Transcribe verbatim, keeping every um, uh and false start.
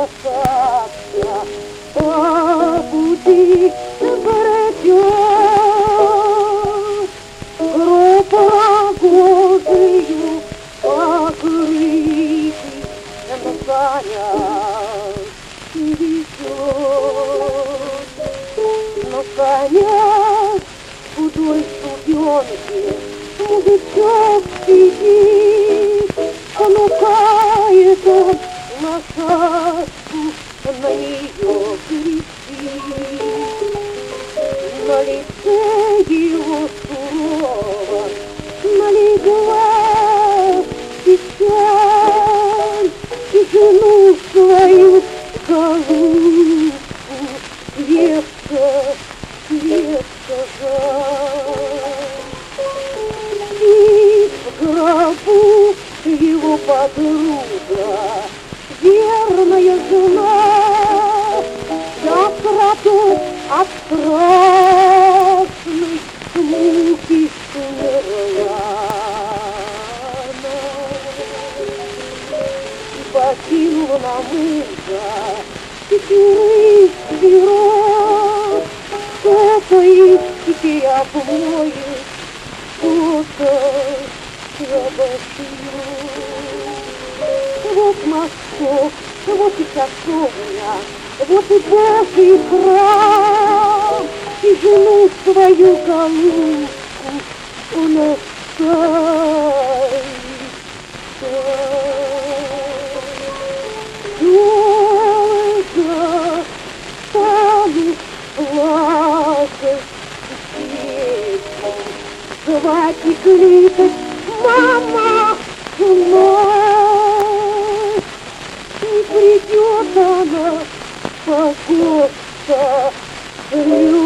касаться, по пути пройдет, группа кожею покрытый на санях везет, на санях худой ступенки мужичок сидит, понукает он лошадку, на нее кричит. На лице его сурово налегла печаль, и жену свою голубку крепко, крепко жаль. Спит в гробу его подруга, верная жена, вся в крату от страшной муки умерла. И покинула на мужа пятерых сирот, кто-то их теперь обоих, кто-то обошьет. Вот мосток, вот и часовня, вот и Божий храм, и жену свою голубку он оставит. Долго станут плакать дети, звать и кликать: мама, вновь не придет она, погодка,